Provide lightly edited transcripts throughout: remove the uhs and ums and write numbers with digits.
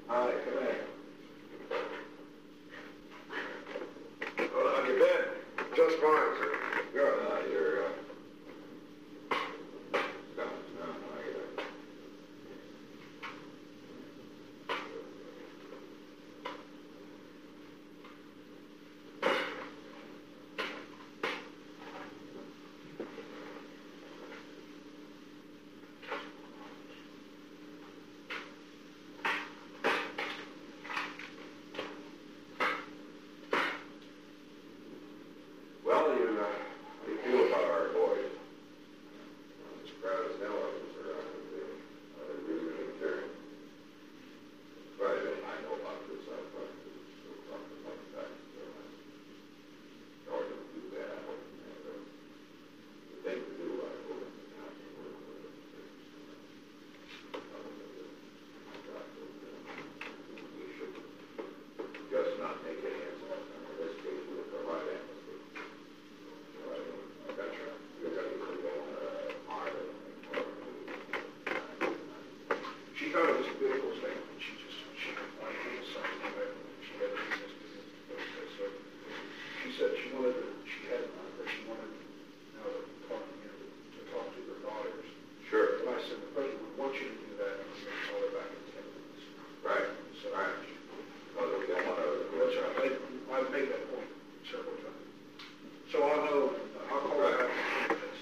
Hi, come in. Well, how you been? Just fine, sir. Good. You're, no, Well, how do you feel about our boys? I'm as proud as hell of them, sir. They really care. Right, I know about this. I've talked to something like that. Sorry to do that. The thing to do, I hope, we should just not take a hands off. In this case, we'll provide amnesty. That's right. She thought it was a beautiful statement. She wanted to do something about it. She had resisted it. So she said she wanted to now they're calling in to talk to their daughters. Sure. And I said, the president would want you to do that, and I'm going to call her back in 10 minutes. Right. So Right. Oh, they don't want to. that's right. I've made that point several times. So I'll call her back in 10 minutes.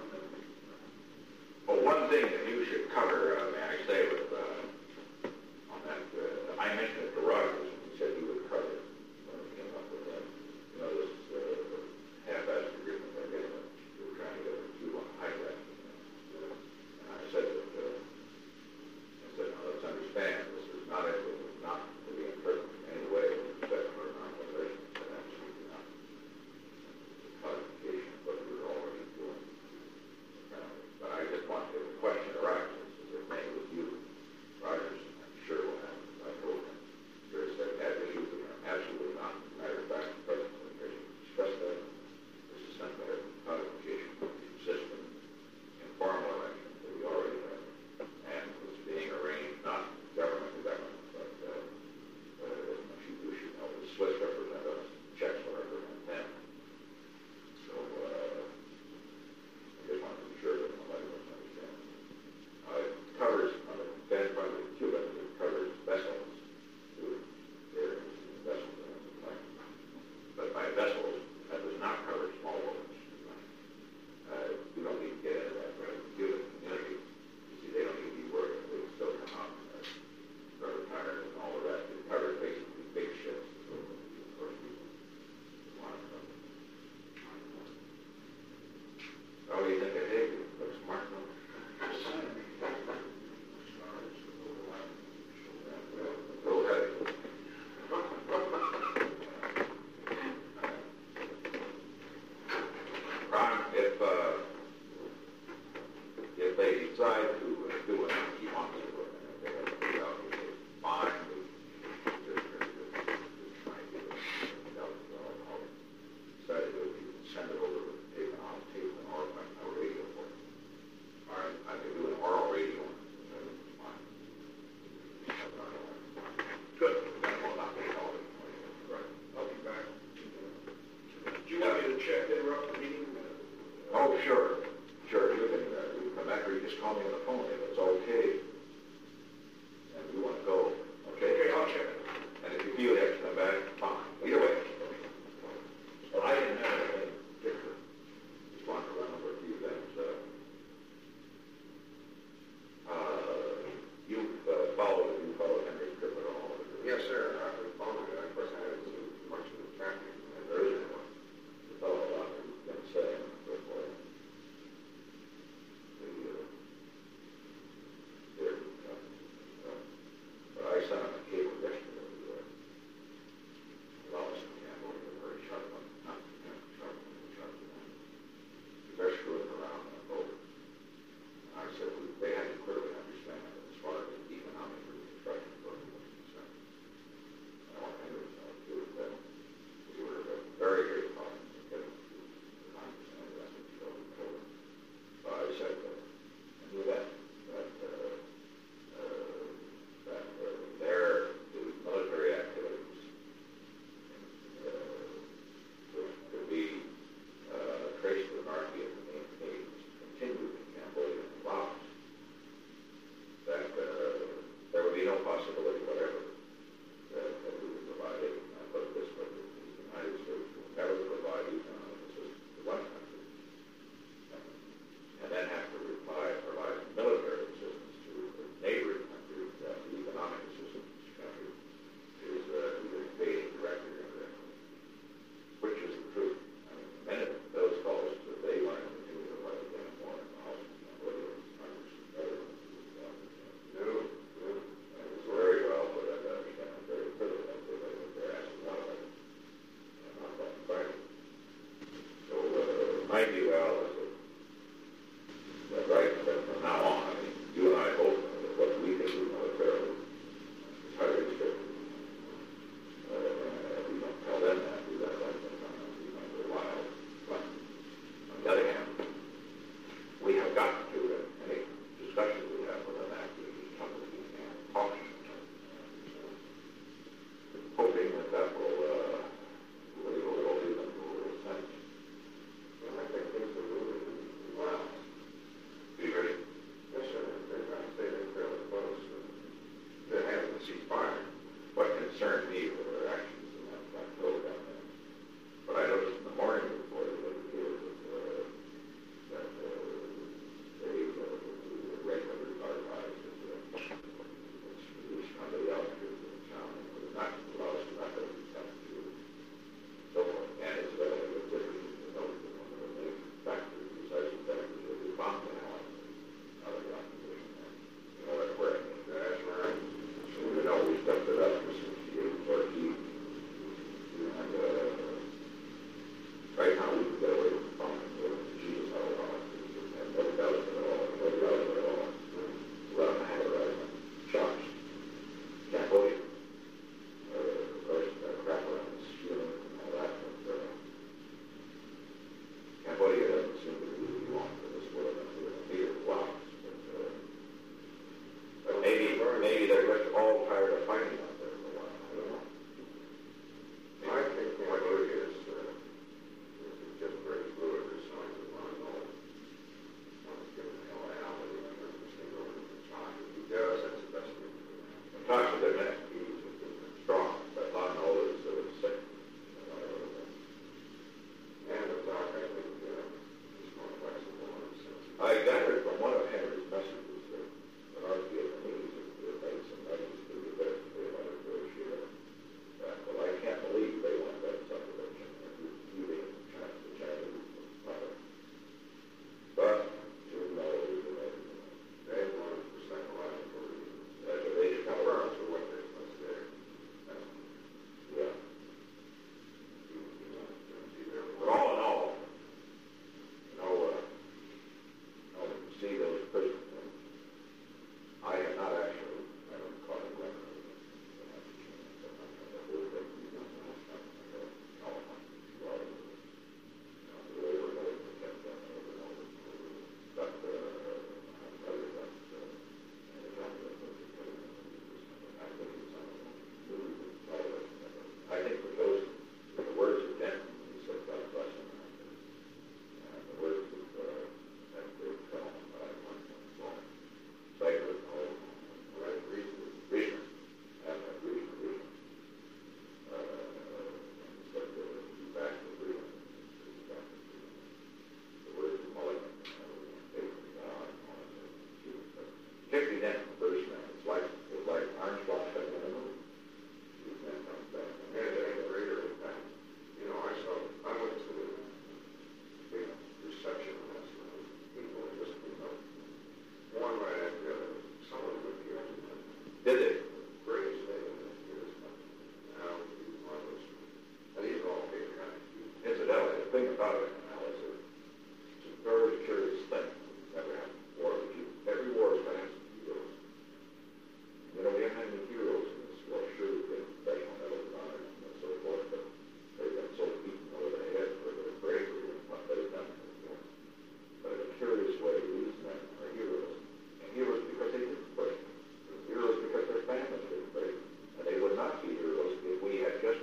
Well, one thing that you should cover, may I say, with, on that, I mentioned it to Rogers, and he said he would cover it when we came up with that. You know, this half-assed agreement they're getting, we were trying to get a few on high-rise. And I said that, now let's understand, this is not to be interpreted in any way with respect to our non-relations, but absolutely not. It's a codification of what we were already doing. But I just want to question Rogers, as if maybe with you, Rogers, I'm sure will have, I told him, sure said had issues with him, absolutely not. As a matter of fact, the President stressed that this is simply a codification of the system, informal election that we already have, and was being arranged not government to government, but you should know the Swiss represent us, Czechs will represent them. So, I just want to be sure that nobody misunderstands. It covers, then probably Cuba, it covers vessels, too. There are vessels in the plane. But by vessels, that does not cover small boats. You don't need to get into that, but the Cuban community, you see, they don't need to be worried. They can still come out and rubber tires and all of that. It covers basically big ships. So, of course, we want to cover. What do you think I did? Looks smart, no? Go ahead. Ron, if they decide to do what he wants to do, they have to be out with a fine. Decided to send it over with tape and all my radio for it. All right, I can do an oral radio. Fine. Good. Then we'll not be calling. Right. I'll be back. Do you want me to check the meeting? Oh, sure. Sure. You can come back or you just call me on the phone if it's okay. And we want to go. Okay? Okay, I'll check it. And if you feel you have to come back, fine. Either way. Well, I didn't have anything particular. Just wanted to run over a few things. You followed Henry's trip at all? Yes, sir. I was following it. Of course, I haven't seen much of the traffic. And there isn't one. You follow a lot of what he's been saying and so forth. But I sent him a cable yesterday. Lawson Campbell was a very sharp one. Not sharp one. They're screwing around on the boat. And I said, they had to clearly understand that as far as the economic reconstruction program was concerned. And I want to do that. We were very, very cautious of getting to understand that. So I said, I knew that their ceasefire. What concerned me were their actions in that road down there. But I noticed in the morning report that it appeared that they regularly archived somebody else in town was not allowed to not to come to so forth. And it's a different, one of the main factors, decisive factors of the bomb now out of the opposition. That's where I think that's right. So we stepped it up for 68 or and right now we can get away with bombing Jesus out of all. And no doubt at all, no doubt at all. Let them have it shots. Cambodia. Of course, crap around the stealing and all that. But Cambodia doesn't seem to really belong to this world. Neither blocks. But maybe they're just all tired of fighting out there for a while. I don't know. I think Cambodia is just very fluid. There's signs of unknown. Someone's giving the hell out of it. Thing over the top. He does. That's the best thing to do. I'm talking to them. He's strong, but I know is sick. And the doc, I think, is more flexible in a sense. I gathered from one of Henry's messages that our Vietnamese have made some measures to do that they want to negotiate. Well, I can't believe they want that subdivision and eating the Chinese product. But, you know, they want it for psychological reasons. they should have Confirms with what they're supposed to do. Yeah. But But all in all, see those prisons. I have not actually, I don't call it record. I think for those, the words of Denton, he said, God bless America. And the words of that great film, Cycle, right, Reason, and Reason. Said back to Reason. The words of Mulligan, particularly Denton, the first man, it's like Orange Block had been a movie. These men comes back. and a greater impact. I went to the big reception last night. People were just, one right after the other. Someone would be on the Did they? greatest day in the years. Now, one of those, and these are all patriotic people. Incidentally, the thing about it now is that it's a very curious thing. Never happened before. Every war has been some heroes. We haven't had any heroes in this war. Sure, we've been professional medals honors and so forth, but they've been so beaten over the head for their bravery and what they've done in this war. But in a curious way, these men are heroes. And heroes because they didn't break. Heroes because their families didn't break. And they would not be heroes if we had just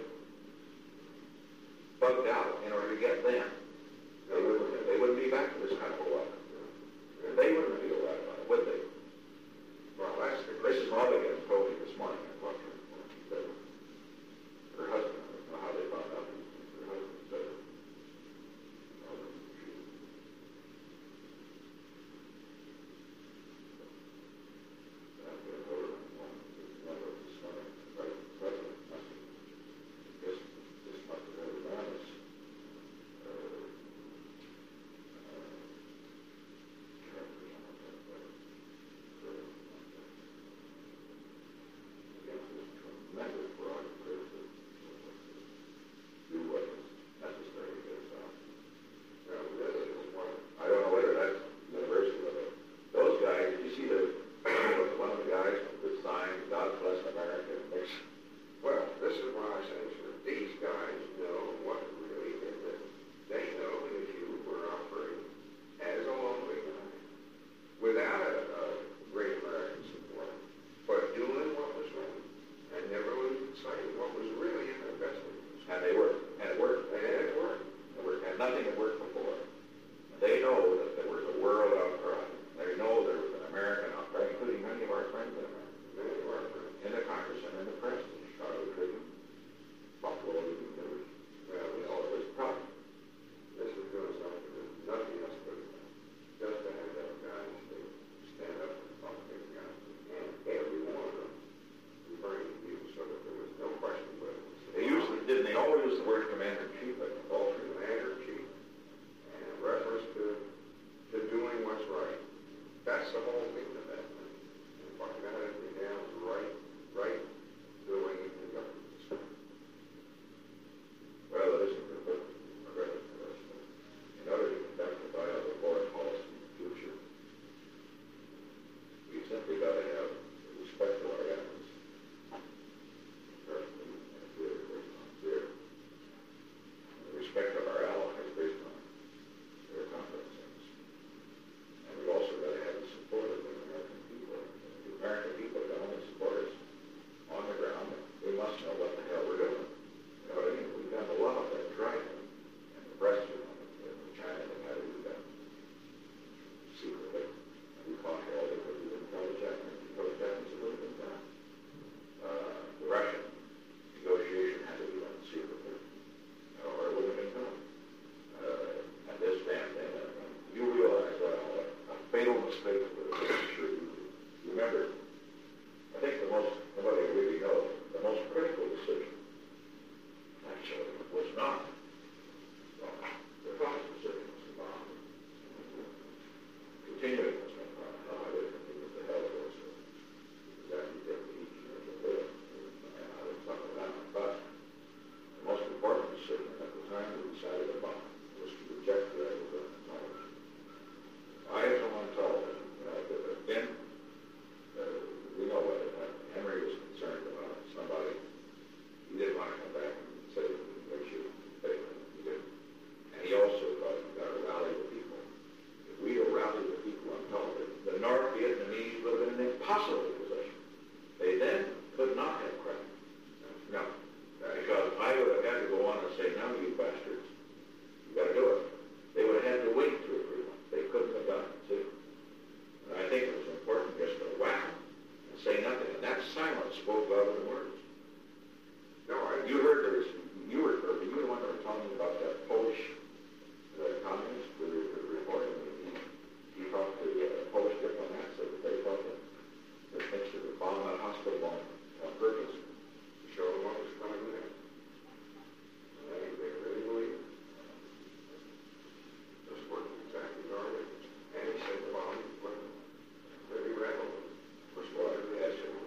bugged out in order to get them. They wouldn't be back to this kind of a luck. They wouldn't feel right about it, would they? Well, that's the Mrs. Mulligan told me this morning, I talked to her, she said, her husband, I don't know how they found out, her husband said, this must have been in the press, the Chicago Tribune, Buffalo Evening News. Well, we all this problem. This is doing something that nothing else could have done. Just to have that guys to stand up and talk to the guys. And every one of them referring to you so that there was no question whether it was. They always use the word commander-in-chief, but all three. Commander-in-chief. And in reference to doing what's right. That's the whole thing of that thing. And what got everything down is right doing and government. Well, it isn't a good credit for us. In order to conduct a viable foreign policy in the future, we simply got to have respect for our enemies. Personally, and fear based on fear. And the respect of our allies based on their confidence in us. And we've also got to have the support of the American people. The American people can only support us on the ground. We must know what the hell we're doing. You know what I mean? We've done a lot of that driving and the press, in China, they had to do that secretly. And we caught all because we didn't tell the Japanese. Because the Japanese would have been done. The Russian negotiation had to be done secretly, or it wouldn't have been done. And this damn thing, you realize a fatal mistake was, I'm sure you remember. I think nobody really knows, the most critical decision actually was not the cost decision was the bomb. Continuing was no problem. No, I didn't think it was the hell it was. Because that you get each year to live. And I was talking about my bus. The most important decision at the time we decided to bomb was to reject the idea of knowledge. I had someone told me, that then we know what Henry was concerned about. Somebody, he didn't want to come back and say that he makes you pay. He didn't. And he also thought you've got to rally the people. If we had rallied the people on television, the North Vietnamese would have been an impossible position. They then could not have cracked. No. Because I would have had to go on and say, now you bastards, you got to do it. They would have had to wait 2 or 3 months. They couldn't have done it, see? And I think it was important just to whack and say nothing. And that silence spoke louder than words. No, You heard you were the one that were telling me about that Polish communist who was reporting. He talked to Polish diplomats that they thought that Nixon would bomb that hospital on purpose. to show them what was coming next. And they really believe it. Just working exactly garbage. And he said the bomb was pretty relevant. First of all, I asked him,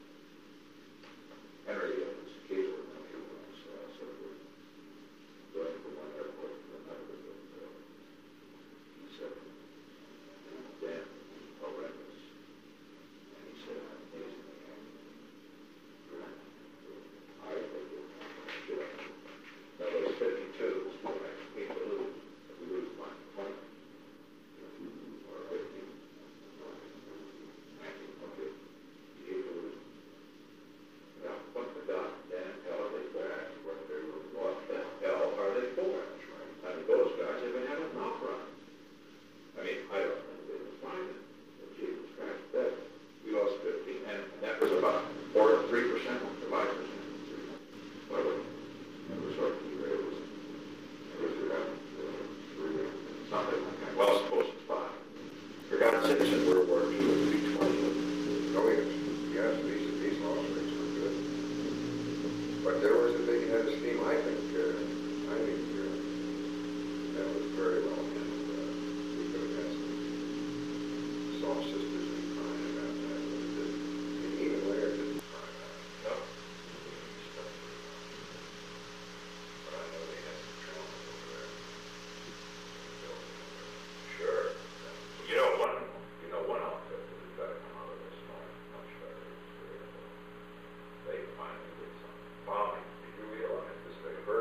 Henry, was occasionally when he was sort of going from one airport to another, but he said, Dan, horrendous. And he said, amazingly angry. I think it should. Now, those 52 is what I hate to lose. If we lose by 20 or 15, 19, okay. You hate to lose. Now, what the goddamn hell are they for? What the hell are they for? I mean, those guys have been having mouth run. I mean, I don't think they was fine. But Jesus Christ, that we lost 15, and that was about 3% to 5%. Well, it was sort of something like that. Well, suppose it's 5. For God's sakes, in World War II, it would be 20. Oh, yes, these loss rates were good. But there was a big head of steam, I think that was very well handled. We could have had some soft sisters in crying about that, but it didn't. And even Larry didn't cry about it. No. But I know they had some trauma over there. Sure. One outfit that has got to come out of this much better. They finally did some bombing. Did you realize this? The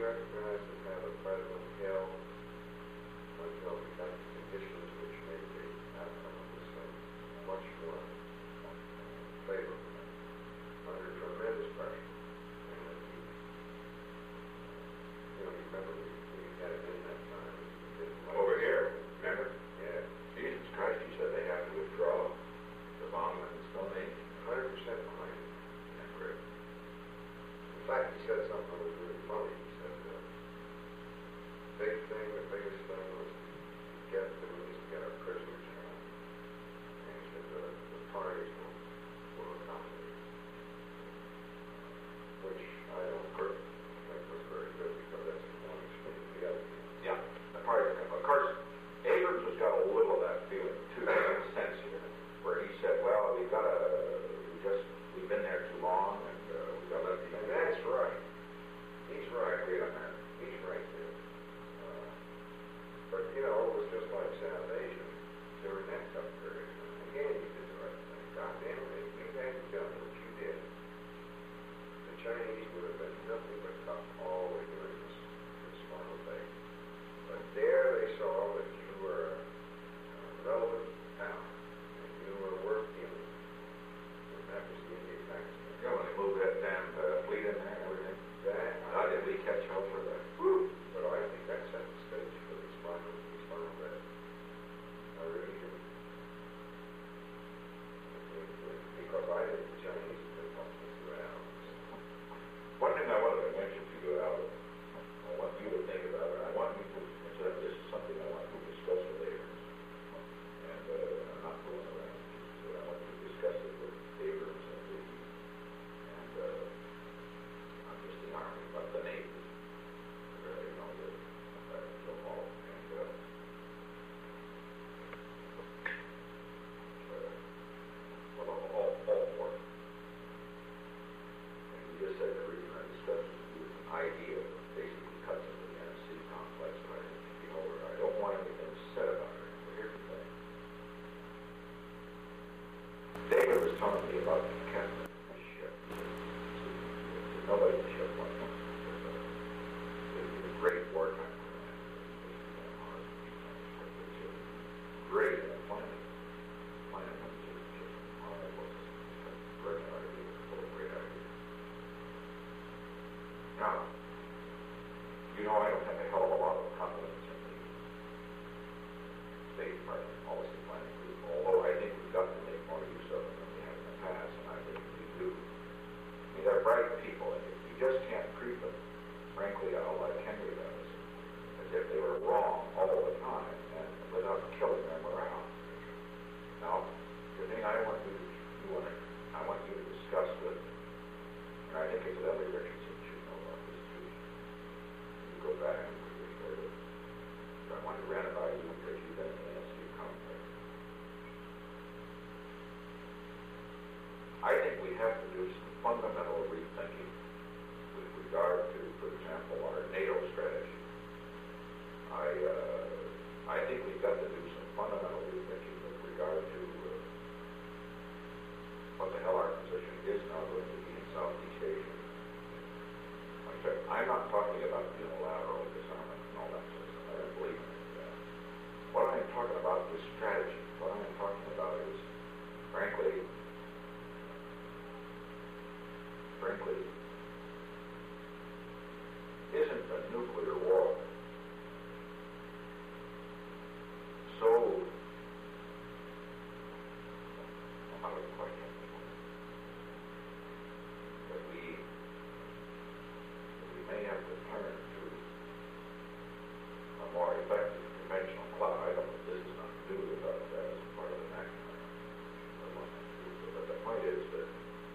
recognize that now the president held until we got the conditions which made the outcome of this thing much more favorable under tremendous pressure. And you remember we had it in that time. Over here, remember? Yeah. Jesus Christ, he said they have to withdraw the bomb and it's still made. 100% behind it. That's great. In fact, he said something that was really funny. He said, the biggest thing was to get our prisoners out. And he said, the parties will accommodate. Which I don't think was very good because that's the one extreme to the other. Yeah, the party, of course, Abrams has got a little of that feeling too, in a sense here, where he said, well, we've been there too long, and we've got to let people. And that's right. He's right. He's right there. But, it was just like South Asia during that tough period. Again, you did the right thing. God damn it, if you hadn't done what you did, the Chinese would have been nothing but tough all the way during this final day. But there they saw that you were a relevant power, and you were worth dealing with. And that was the Indian Pakistan. Yeah, when they moved that damn fleet in there and everything. How did we catch hell for that? Woo! But I think that set the stage for this final day. I really do. Because I think the Chinese have been helping us around. One thing I wanted to mention to you, Al, I want you to think about it. I want you to, this is something I want you to discuss with Abrams. And I'm not fooling around. So I want you to discuss it with Abrams and Lee. And not just the Army, but the Navy. So all. And all four. And you just said the reason I discussed it was an idea of basically cuts into the NSC complex, but I think it should be over. I don't want anything said about it. But here's the thing. David was telling me about the captain of the ship. Nobody in the ship went on. It's a great wartime command. Great at planning. Planning was just a great idea, full of great ideas. Now, I don't have a hell of a lot of confidence in the State Department policy planning group, although I think we've got to make more use of them than we have in the past, and I think we do. I mean, they're bright people, and if you just can't treat them, frankly, like Henry does, as if they were wrong all the time, and without killing their morale. Now, the thing I want you to discuss with, and I think it's Ellie Richardson should know about this too. You go back and refer to, I want to rant about you because you've been in the NSC complex. I think we have to do some fundamental rethinking with regard to, for example, our NATO strategy. I think we've got to do some fundamental rethinking with regard to what the hell our position is now going to be in Southeast Asia. I'm not talking about unilateral disarmament and all that sort of stuff. I don't believe in that. What I'm talking about is strategy. What I'm talking about is, frankly, isn't a nuclear war so out of question that we may have to turn to a more effective conventional cloud. I don't know if this is not to do with that as part of the next plan. But the point is that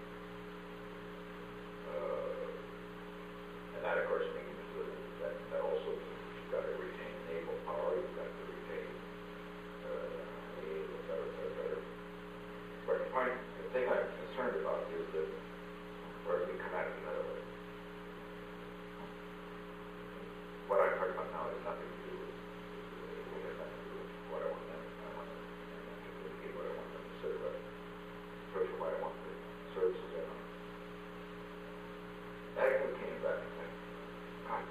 and that, of course, means that also you've got to retain naval power, you've got to retain better. But the thing I'm concerned about is that where we come at it another way. What I'm talking about now has nothing to do with what I want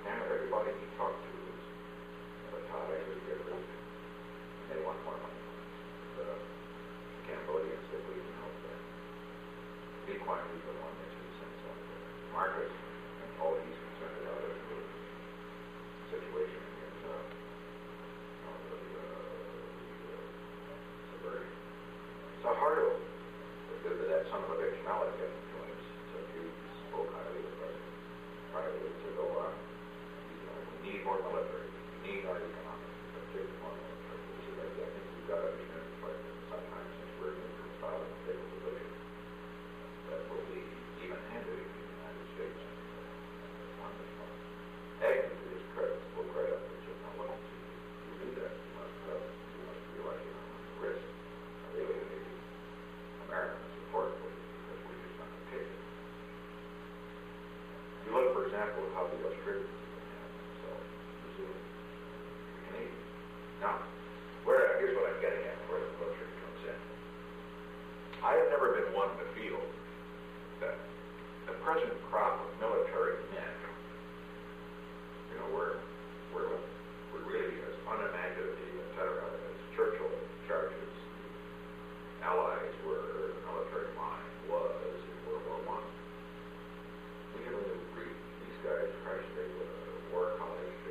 everybody he talked to was Thai or different, and they want more money. The Cambodians said, we can help them. Lee Kuan Yew the one that he sent up there. Marcus, and all he's concerned about is the situation in suburban. So Hardo, that son of a bitch Malik had influence, so he spoke highly of us, privately to go on. We need more military. We need our economic. More military. He said, I think we've got to understand the fact that sometimes since we're in a style of stable position, that will be even-handed in the United States on this one. Agnew, to his credit, full credit, he said, now look, to do that, you must realize you don't have to risk alienating American support for you, because we're just not going to take it. You look, for example, at how the Australians have themselves, New Zealand, the Canadians. Now, here's what I'm getting at, where the military comes in. I have never been one to feel that the present crop of military men, we're really as unimaginative, etc., as Churchill charges Allies were, the military mind was in World War I. We have a new breed. These guys, Christ, they were war college, they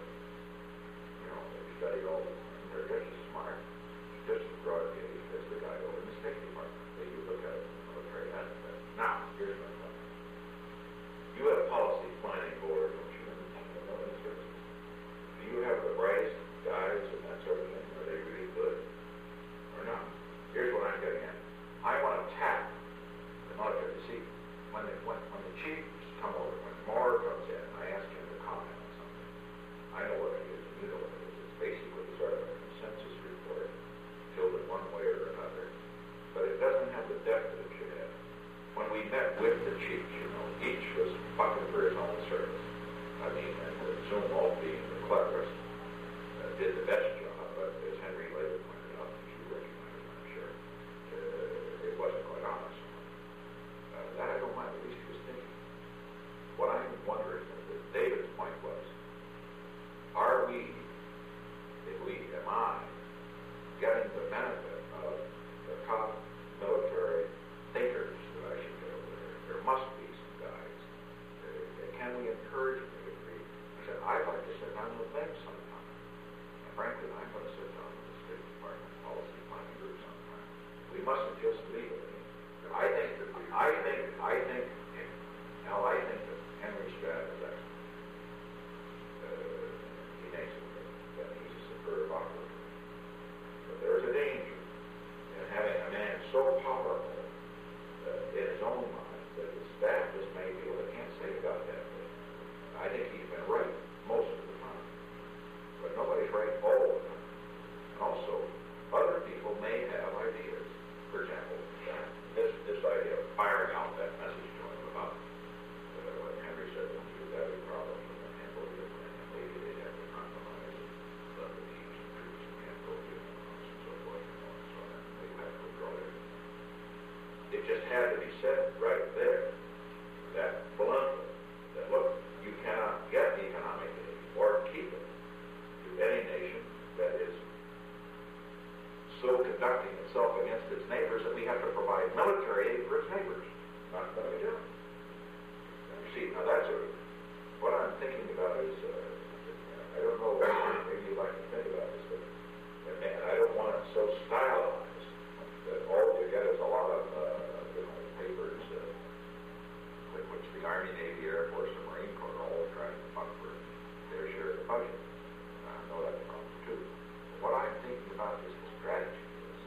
studied all the time. They're just as smart, just as broad gauge as the guy over in the State Department. They look at the military aspect. Now, here's my point. You have a policy planning board, don't you, in the military service? Do you have the brightest guys and that sort of thing? Are they really good or not? Here's what I'm getting at. I want to tap the military. You see, when the chiefs come over, when Moore comes in, I ask him to comment on something. I know what it is, and you know what it is. It's basically sort of a consensus report, filled in one way or another. But it doesn't have the depth that it should have. When we met with the chiefs, each was fucking for his own service. I mean, and Zoom all being the cleverest, did the best job, but as Henry later pointed out, you recognize it, I'm sure, it wasn't quite honest. That I don't mind, at least he was thinking. What I'm wondering, David's point was, are we, am I, getting the benefit of the top military thinkers that I should get over there? There must be some guys. Can we encourage them to agree? I said, I'd like to sit down with them sometime. And frankly, I'm going to sit down with the State Department policy planning group sometime. We mustn't just leave it. I think that Henry's strategy is excellent. He makes it that he's a superb operator. But there's a danger in having a man so powerful in his own mind that his staff just may feel they can't say about that thing. I think he's been right most of the time. But nobody's right all the time. And also, other people may have ideas. For example, this idea of firing out that message to him about what Henry said, when he was having problems with the Cambodia, and maybe they'd have to compromise the teams and troops in Cambodia and so forth and so on. They'd have to withdraw it. It just had to be said right there, that bluntly, that look, you cannot get economic aid or keep it to any nation that is so conducting itself against its neighbors that we have to provide military aid for its neighbors. Not going to do it. You see, now that's what I'm thinking about is, I don't know, maybe you'd like to think about this, but and I don't want it so stylized that all you get is a lot of papers which the Army, Navy, Air Force, and Marine Corps are all trying to fund for their share of the budget. I know that's a problem too. What I'm thinking about is the strategy is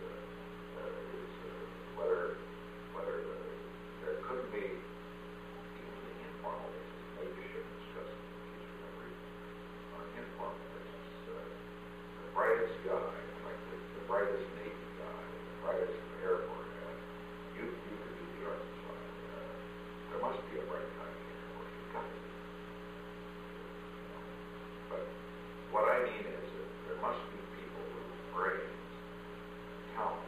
whether there could be, even the informal basis, maybe you should discuss it in case you remember, on an informal basis, the brightest guy, like the brightest Navy guy, the brightest Air Force guy, you could do the arts side. There must be a bright guy in the Air Force. You've got to be. But what I mean is that there must be people with brains, talents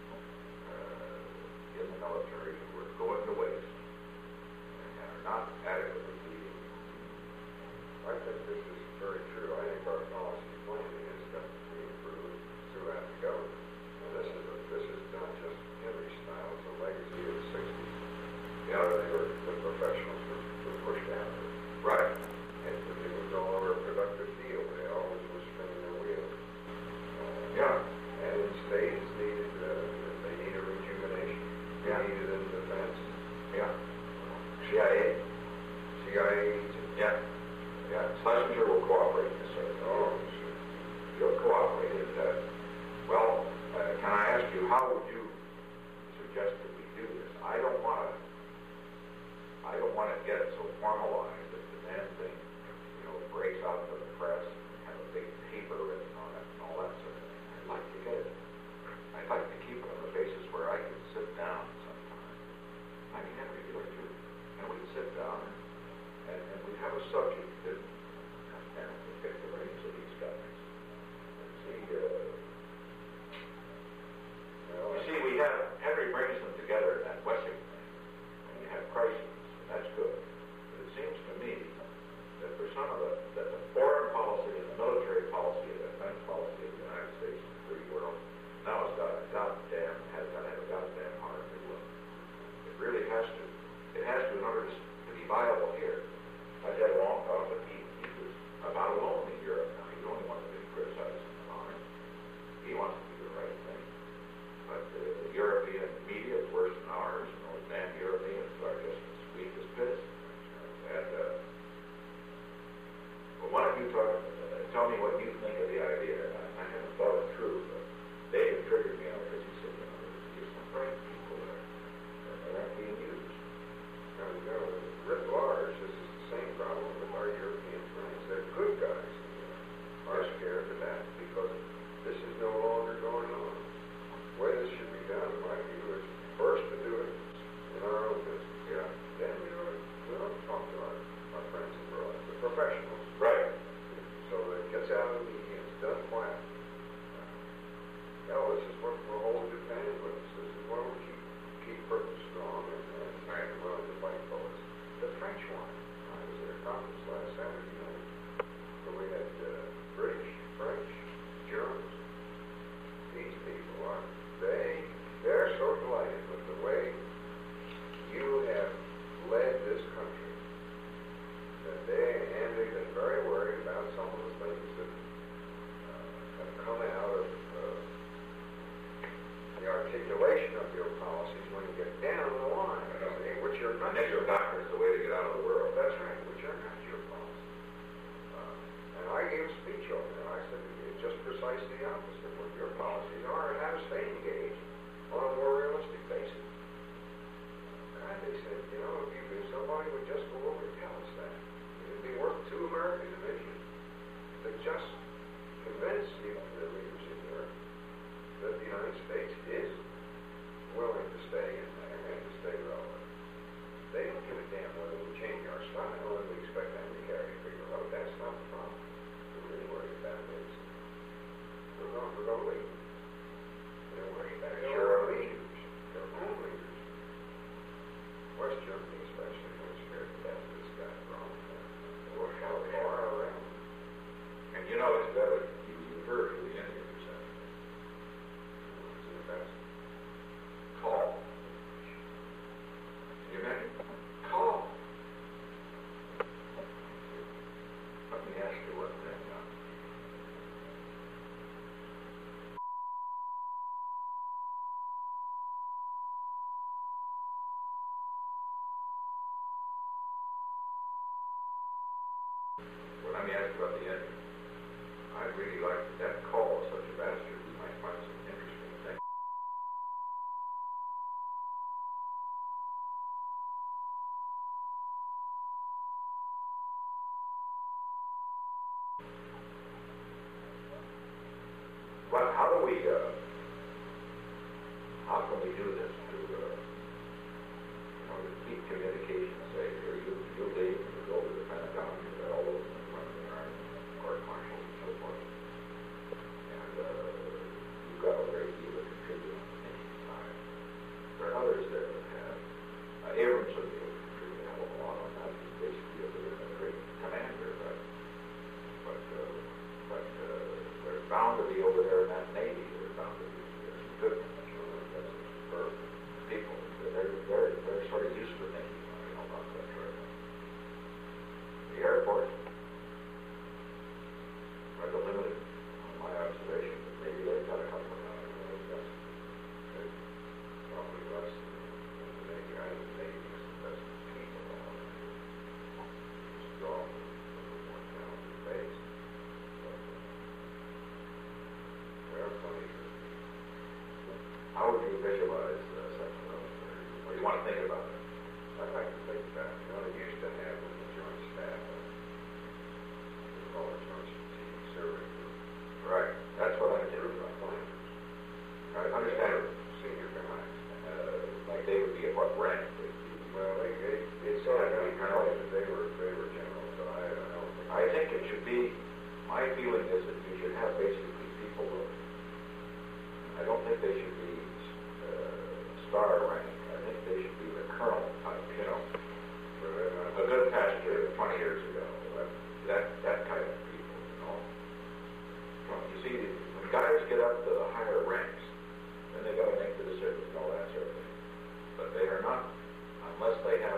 in the military who are going to waste and are not adequately leading. Right? think this is very true. I think our policy planning has got to be improved throughout the government. And this is not just Henry style, it's a legacy of the 60s. You know, the professionals were pushed out. Right. And it was no longer a productive field. They always were spinning their wheels. Yeah. And in states needed, they needed rejuvenation. They Yeah. needed in defense. Yeah. CIA. Yeah. Yeah. Schlesinger will cooperate in this area. Oh, He'll cooperate. Well, can I ask you, how would you suggest that we do this? I don't want to get it so formalized that the damn thing, breaks out into the press and have a big paper written on it and all that sort of thing. I'd like to keep it on the basis where I could sit down sometime. I mean, Henry, you like you, and we'd sit down and we'd have a subject that, and we'd pick the brains of these guys and see, we have, Henry brings them together in that Wessing thing, and you have crises, and that's good. But it seems to me that for some of that the foreign policy and the military policy and the defense policy of the United States and the free world now has got to have a goddamn heart to do it. It really has to. It has to in order to be viable here. I had a long talk with he was about alone in Europe now. He's the only one that's been criticized in the army. He wants to do the right thing. But the European media is worse than ours, and those damn Europeans are just as weak as piss. And, well, why don't you tell me what you think of the idea? I haven't thought it through, but David triggered me on it because he said, there's some bright people there, and they aren't being used. Writ large, this is the same problem with our European friends. They're good guys are scared to death because this is no longer going on. The way this should be done, in my view, is first to do it in our own business. Yeah. Then we don't talk to our friends abroad, the professionals. Right. So that it gets out of the media, it's done quiet. This is what we're holding Japan with. This is why we keep Britain strong and willing to fight for us. The French one. I was at a conference last Saturday night where we had British, French, Germans. These people they're so delighted with the way you have led this country that they've been very worried about some of the things that have come out of the articulation of your policies when you get down the line, which are not your doctrine is the way to get out of the world. That's right, which are not your policies. And I gave a speech on that. I said it's just precisely the opposite. What your policies are and how to stay engaged on a more realistic basis. God, they said, if somebody would just go over and tell us that, it'd be worth 2 American divisions to just convince the leaders in Europe that the United States is willing to stay in there and to stay relevant. They don't give a damn whether we change our style and we expect them to carry a bigger load. That's not the problem. We're really worried about is we're going to leave. They're worried about our leaders, their own leaders. West Germany especially was scared to death of this guy from we're how far around. And it's better you heard who the Indians are saying. Call. Can you imagine? Call. Let me ask you what then. Let me ask you about the Indians. I'd really like that call of such a bastard. We might find some interesting things. But how can we do this to keep communication safe? You leave and you go to the Pentagon, you've got all those things running around, court-martials and so forth. And you've got a great deal to contribute on the thinking side. There are others there that have. Abrams would be able to contribute a hell of a lot on that. He's basically a great commander, but bound to be over there in that Navy. They're bound to be good for people. They're sort of used to thinking, about that right now. The airport, I've been limited on my observation, but maybe they've got a couple of guys. Probably less than the Navy. I would say it's the best people on it. Just draw one down to the base. But there are plenty of. How would you visualize Section 1130? Or you want to think about it? I'd like to think back. They used to have in the Joint Staff, they call it Joint Strategic Survey Group. Right. That's what I'm doing. I understand. Senior guys. Like they would be at what rank? Well, they sort of got colonel, but they were generals, so I don't think. I think it should be, my feeling is that you should have basically people who, I don't think they should be star rank. I think they should be the colonel type, a good passenger 20 years ago. That kind of people, You see, when guys get up to the higher ranks, then they got to make the decisions and all that sort of thing. But they are not, unless they have,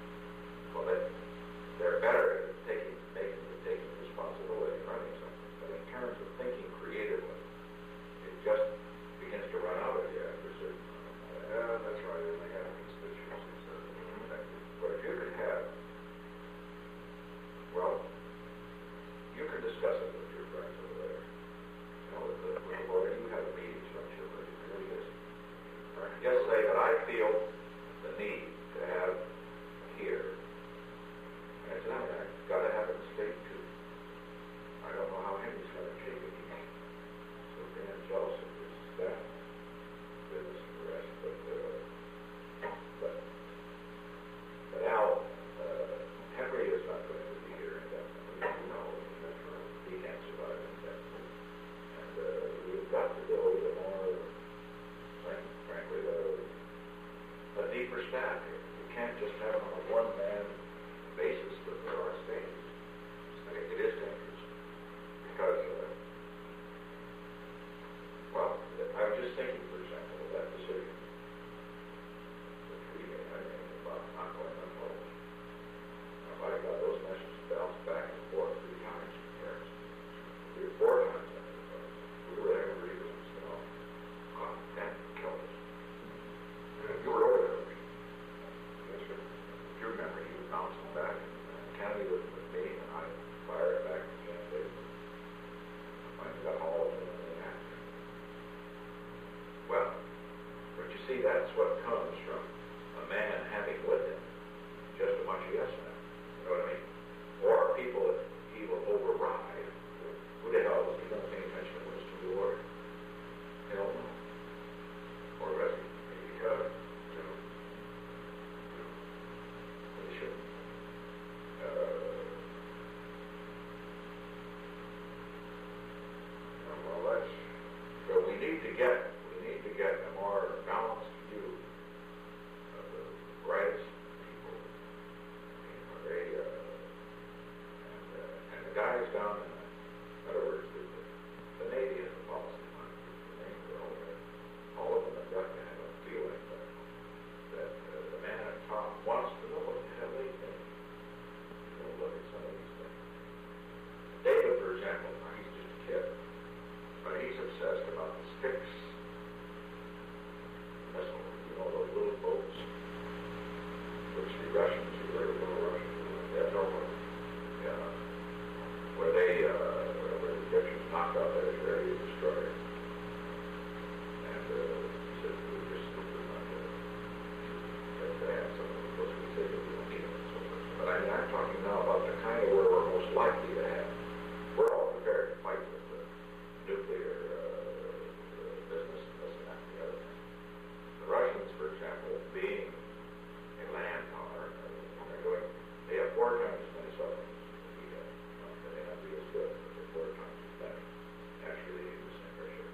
they're better at taking responsibility and running something. But in terms of thinking creatively, it just begins to run out of you after a certain time. Yeah, that's right. And they have constituencies that are protected. But if you could have, you can discuss it with your friends over there. With the lawyer, you have a meeting structure where you can do this. Just say that I feel the need to have here. And it's not that. It's got to have it in state too. I don't know how Henry's going to take it. So Dan jealous of his staff, business and the rest. But Al, Henry is not going to be here indefinitely. He can't survive indefinitely. And we've got to build a more, frankly, a deeper staff here. You can't just have it on a one-man basis that there are states. It is dangerous. Because, I was just thinking, for example, of that decision which we made about not going on hold. I got those messages bounced back and forth 3 times in Paris. 3 or 4 times. We were there and reading them, God damn, killed us. You were over there. Yes, sir. If you remember, he was bouncing back, and Kennedy was with me, and I fired it back to Camp David. I got hauled in the action. Well, but you see, that's what comes from a man having with him just a bunch of yes men. You know what I mean? Or people that he will override. Who the hell was he not paying attention to Winston Ward? Hell no. Or Rescue. Maybe because, they shouldn't. So we need to get a more balanced view of the brightest people. And the guys down in other words, the Navy is the policy line. All of them have got to have a feeling that the man at top wants to know what the hell they think. Look at some of these things. David, for example, he's just a kid, but he's obsessed about the Styx missile. Those little boats, which the Russians, where the Egyptians knocked out that Israeli destroyer. And he said, we just not to have some of those we say that we don't need them and so forth. But I'm talking now about the kind of where we're most likely to have. We're all prepared to fight with the nuclear business and this and that and the other thing. The Russians, for example, being a land power, they have 4 times as many submarines as we have. They may not be as good, but they're 4 times as many. Actually, they use the same ratio.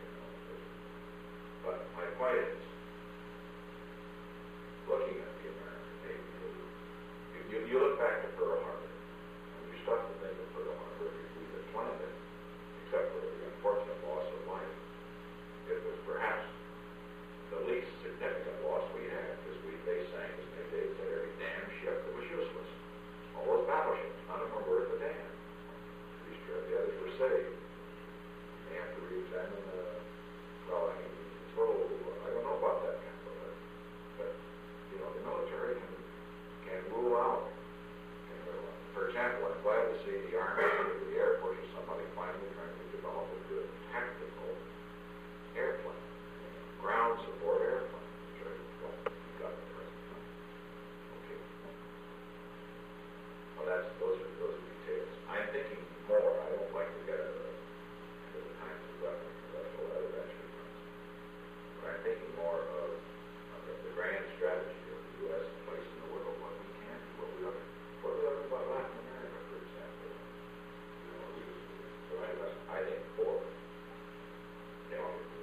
I think 4. Yeah.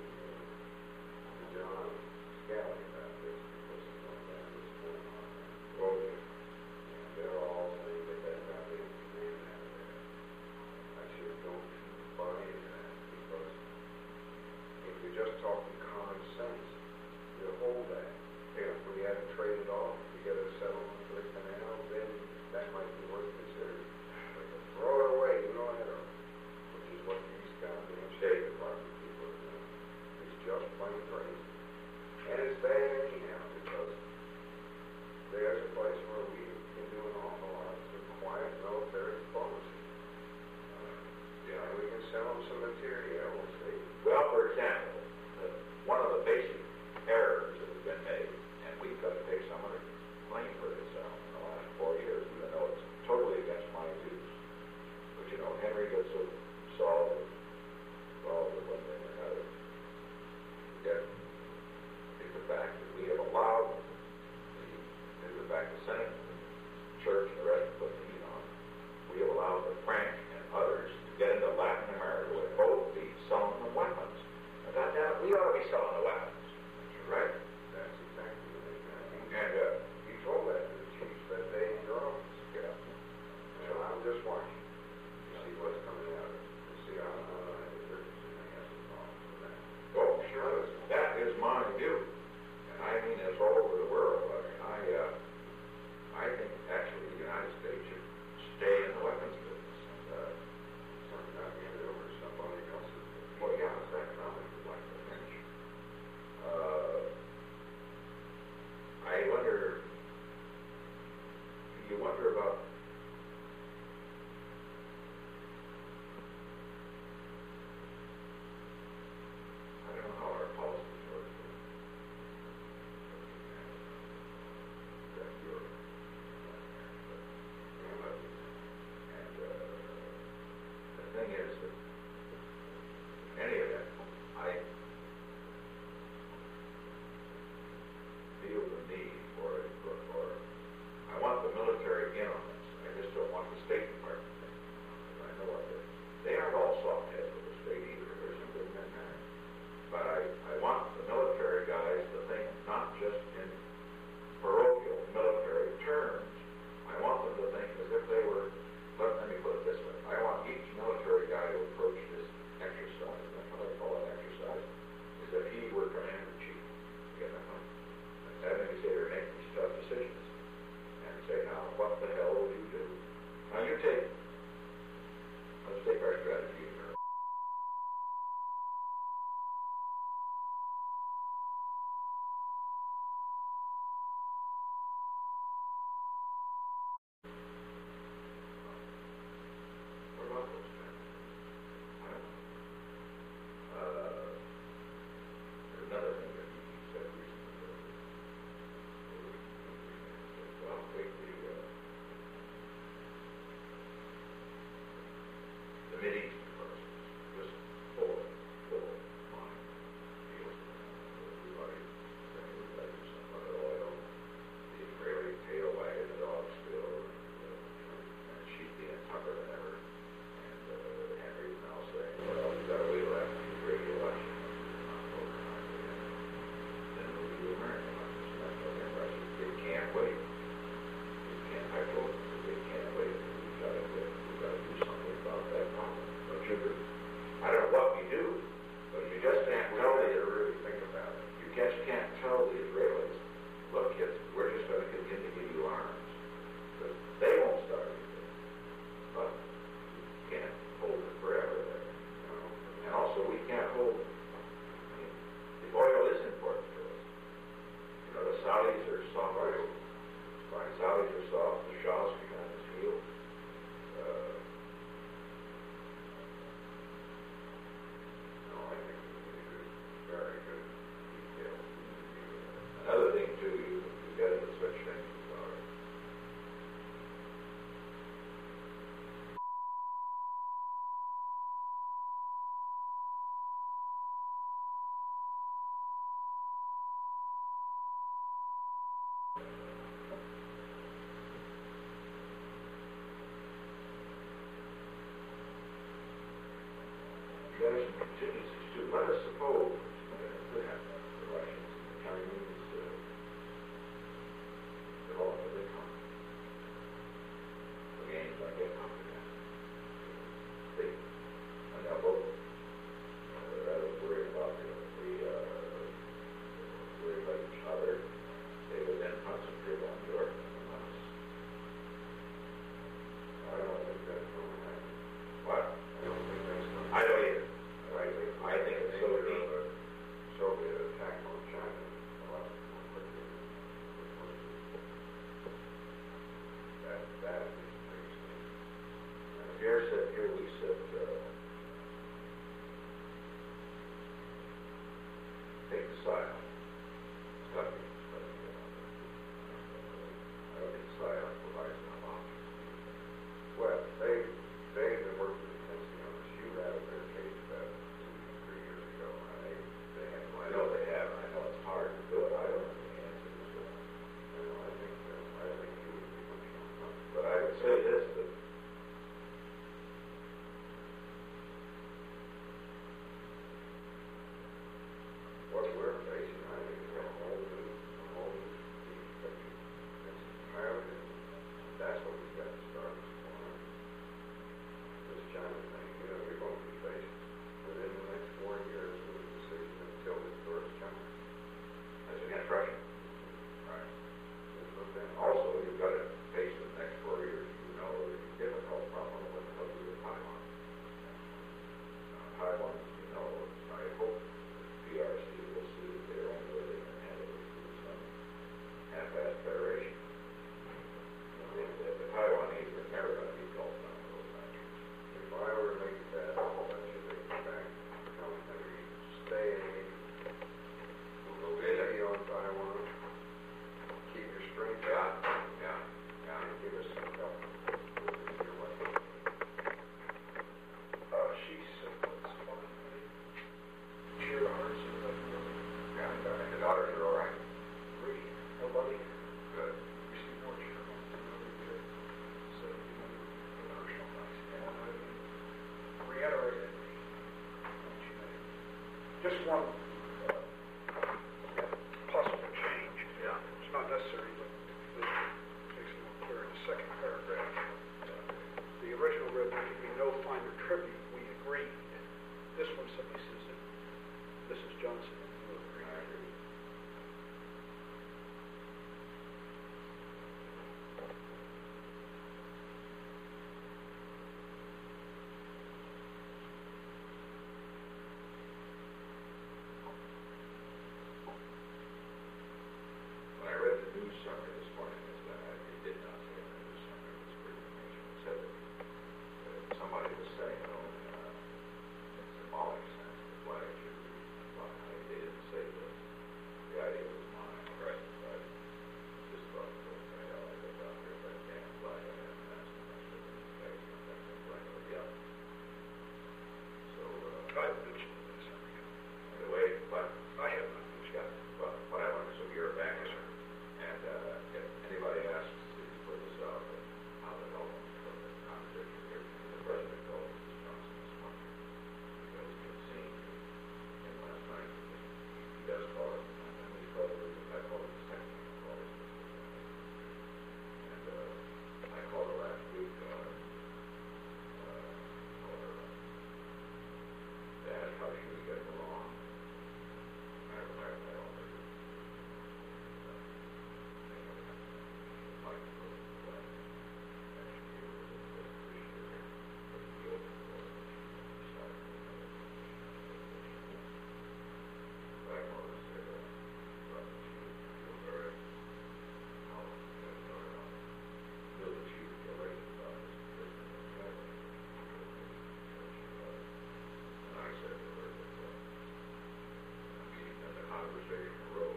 John Scally about this because he's on that this morning on that. Okay. And they're all saying that that's not being command out of there. I sure don't buy into that because if you're just talking common sense, you'll hold that. If we had to trade it off to get a settlement for the canal, then that might be worth considering. But to throw it away, unilaterally, which is what these goddamn State Department people are doing, is just plain crazy. And it's bad anyhow because there's a place where we can do an awful lot of quiet military diplomacy. And we can sell them some material, we'll see. Well, for example, one of the basic errors that has been made, and we've got to take some of the blame for this in the last 4 years, even though it's totally against my views. But you know, Henry gets so solved with one thing or another. Yet, it's the fact that we have allowed the fact the Senate, the church, and the rest of the heat on. We have allowed the French and others to get into Latin America with both feet selling them weapons. And goddamn it, we ought to be selling the weapons. Right? That's exactly what they got. And You told that to the chiefs that day in your office. yeah. So I'm just watching to see what's coming out of it, to see how the churches may have some problems with that. Oh, sure. That is my view. And I mean this all over the world. I mean, I think actually the United States should stay in the weapons business. And, Something not hand it over to somebody else's. well, yeah, it's economically like the French. I wonder, you wonder about I don't know how our policies work. That Europe, and the thing is that in any event, I feel the need for I want the military in on this. I just don't want the State Department. I know what they aren't all soft heads with the state either. There's some good men there. But I want the military guys to think not just in parochial military terms. I want them to think as if they were, let me put it this way, I want each military guy to approach this exercise, that's what I call an exercise, is if he were commander-in-chief. You know, having to sit here and make these tough decisions and say, now, what the hell would you do? Now, let's take our strategy here. What about those men? I don't know. There's another thing that he said recently. Well, the Mideast person just full of mind deals with everybody some other oil, the Israeli tail wagging the dog still, and she's being tougher than ever. And Henry's now saying, well, we've got to wait till after the great election. Then we'll do the American election. So that's what they're rushing. They can't wait. I told them that they can't wait. We've got to do something about that problem. Don't you agree? I don't know what we do, but you just can't tell We the have to really think about it. you just can't tell the Israelis, look, kids, we're just going to continue to give you arms. Because they won't start anything. But you can't hold it forever there. You know? And also, we can't hold it. I mean, the oil is important to us. You know, the Saudis are soft. The Saudis are soft. The Shah's behind his heels. No, I think it's very good detail. Another thing, too, you get into such things as got some contingencies too. Let us suppose that it could happen after the elections, and the Chinese develop a big economy. The game's going to get complicated. And they'll both rather worry about worry about each other. They would then concentrate on Europe and us. I don't think that's going to happen. What? I don't think that's going to I don't either. I think it's so neat. a Soviet attack on China a lot more quickly than that is pretty sneaky. Here we sit, take the side. It's got to be. I don't think the side provides enough options. Well, they've been working intensely on this. You rattled their case about 2 or 3 years ago, and they had I know they have, and I know it's hard to do it. I don't know the answer to it. I think you would be much more comfortable. But I would say this, that What we're facing, I think, is a whole new structure. It's entirely different. That's what we've got to start exploring. This China thing, you're going to be faced within the next 4 years with a decision until it bursts China. that's against Russia. Right. Then Also, you've got to face the next 4 years. You know, the difficult problem of what the hell to do with Taiwan. Taiwan, you know, I hope the PRC will see that their own way they can handle it through some half-assed federation. The Taiwanese are never going to be built on those countries. if I were to make that, that should take me back. Tell me that we stay, we'll go easy on Taiwan, keep your strength up, Yeah. and give us some help with your way. She's what's fine. Cheer ours and Yeah, and the daughters are all right. three. Nobody Good. received more cheer on than other did. So, emotional nice. And I reiterated what you made. Just one possible change. Yeah. It's not necessary, but this makes it more clear in the second paragraph. The original read, there can be no finer tribute. We agreed. This one simply says that Mrs. Johnson and you agreed. I agree. When I read the news summary this morning, it did not say in the news summary, it was pretty information. It said that somebody was saying, in symbolic sense, the flag should be flying. They didn't say that the idea was mine. Right. But just thought, well, I got down here, that damn flag, I haven't asked them, I should have asked them that flag or the other. So, I mentioned this. the way, but I have not mentioned yeah, but what I want is a year back, and if anybody asks if you put this out, how the hell from the contradiction here, the president called Mrs. Johnson this morning, because he had seen him last night. He does call it, and we call it, I call it the second, I call it Mr. And I called her last week, called her, to ask how she was getting along. I don't know. Conversation arose.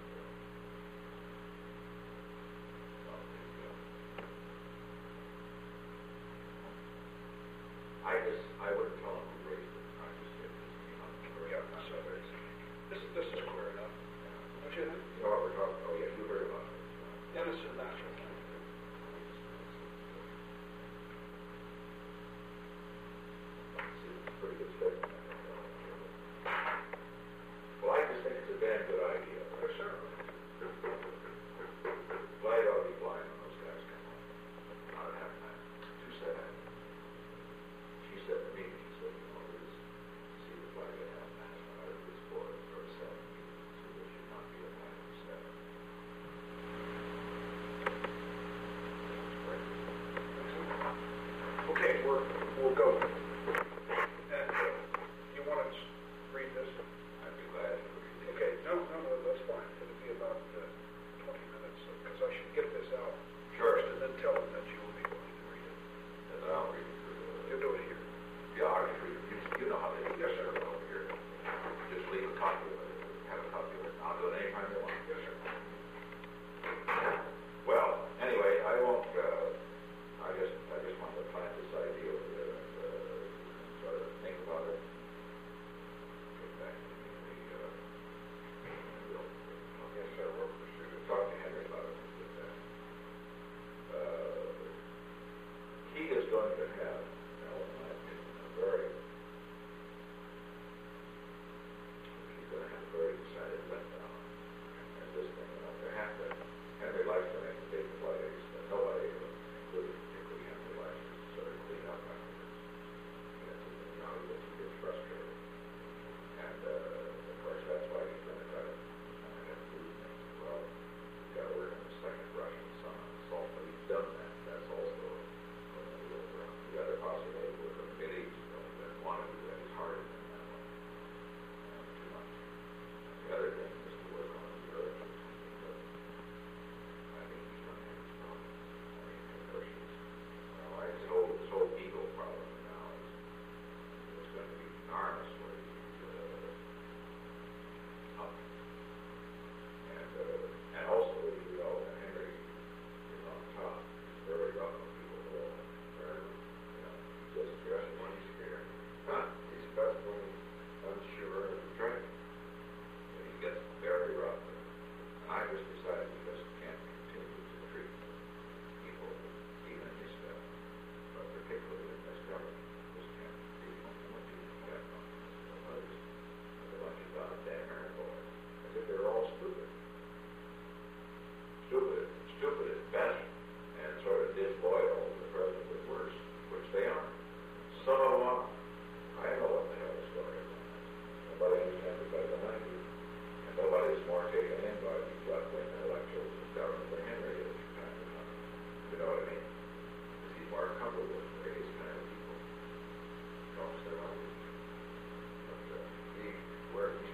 I wouldn't tell him who raised it. I just said, Yeah, so this is clear enough. Don't you think? You know what we're talking, oh yeah, you heard about it. Dennis is a natural thing. It's a pretty good statement.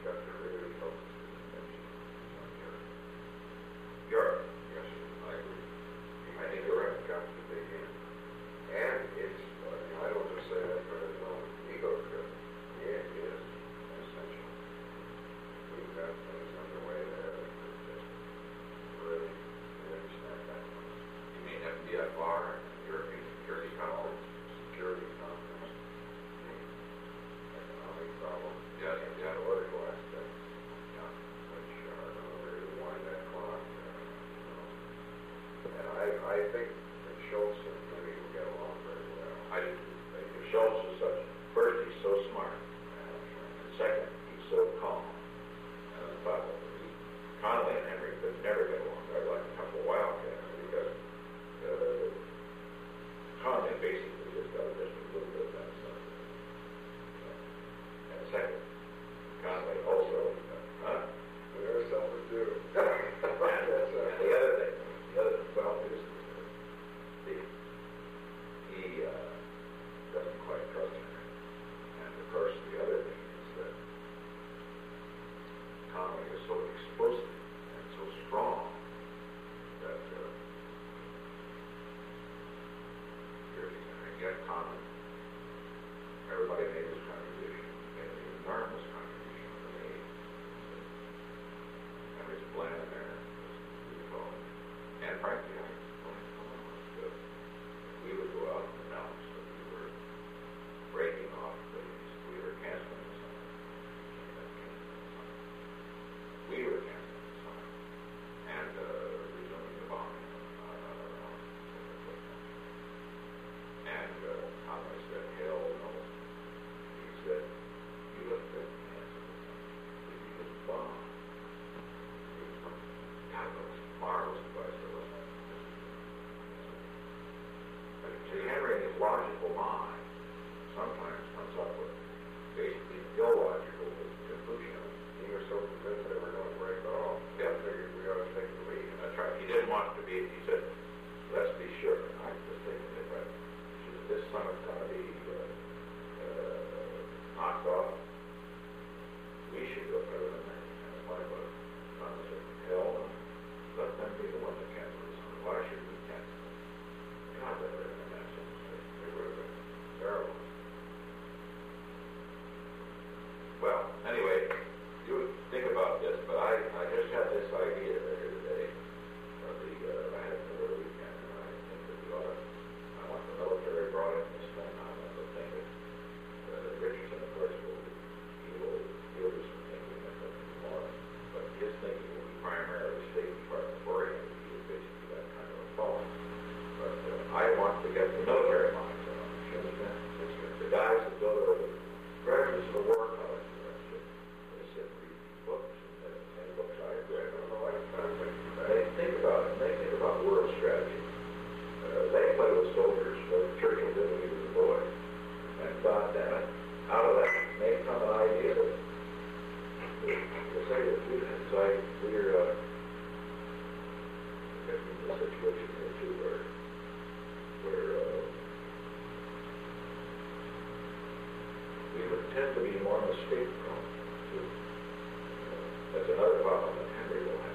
got to really focus on Europe. Europe. Yes, sir, I agree. I think you're right. Got to dig in. And it's, I don't just say that for his own ego trip. Yeah, it is essential. We've got things underway there that could just really, really snap back on us. You mean FDFR, European Security Council? Security conference, economic problems, Yes, and yeah. political aspects, which are really wind that clock. And I think that Schultz and Lee will get along very well. I do think Schultz is such, first, he's so smart, and second, he's so calm. But Connolly and Henry could never get along. I'd like a couple of wildcats, because Connolly basically just got just a little bit of that stuff. And second, Connolly also, There's something to do. and the other thing, well, is he doesn't quite trust him. And of course, the other thing is that Connolly is so explosive and so strong that I get Connolly. Everybody made his contribution, made an enormous contribution to the Navy. Henry's plan there was beautiful. And frankly, I don't know if we would go out and announce that we were breaking off we were canceling the summer. We were canceling the summer and resuming the bombing around. And Conway said, hell no. He said, you look good and cancel the summer. If you just bomb. God, those marvelous advice there was. See, Henry, in his logical mind, sometimes comes up with basically illogical conclusions. He was so convinced they were going to break off. Yeah. I figured we ought to take the lead. That's right. He didn't want to be, he said, let's be sure. I was thinking that this summer's going to be knocked off. We should go further than that. And it's like, well, Thomas said, hell no. Let them be the ones that cancel this summer. Why should we cancel it? God, they were in that sense. They would have been terrible. Well, anyway, you think about this, but I just had this idea there today. I had another weekend, and I think that I want the military brought in this thing. I want to think that Richardson, of course, he'll do some thinking and something more. But his thinking will be primarily State Department oriented. He is basically that kind of a fellow. But I want to get the military minds on it. You understand? The guys that go to the graduates of the war college, they sit and read these books, and books I've read in a lifetime. They think about it. They think about world strategy. They play with soldiers, like Churchill did when he was a boy. And God damn it, out of that may come an idea that to say that we're getting into a situation here too where we would tend to be more mistake prone too. That's another problem that Henry will have.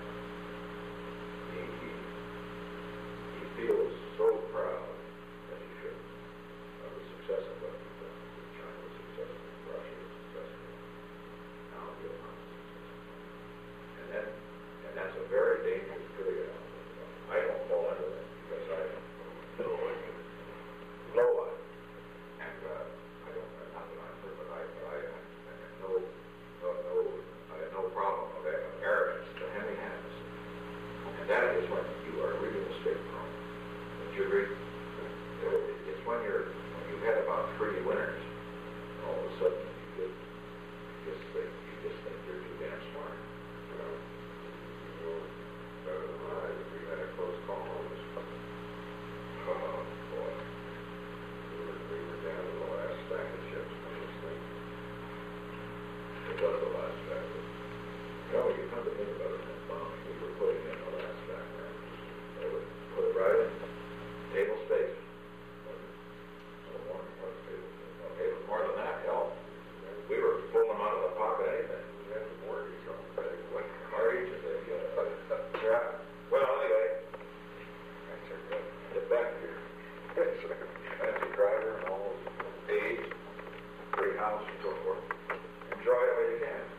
He feels so proud, as he should, of the success of what he's done. China was successful, Russia was successful. Now Vietnam is successful. And that's a very dangerous period. I don't fall into that because I know low on it. And I don't, not that I'm sure, but I have no problem of arrogance that Henry has. And that is when you are really mistake prone. Would you agree? It's when you had about 3 winners, all of a sudden you just think you're too damn smart. Better than I, we had a close call on this. Oh boy. We were down to the last stack of chips on this thing. It was the last factor. No, you come to think about it, that bomb we were putting in the last factor. They would put it right in table space. It was more than that, hell. We were pulling them out of the pocket anything. We had to house and so forth. Enjoy it while you can.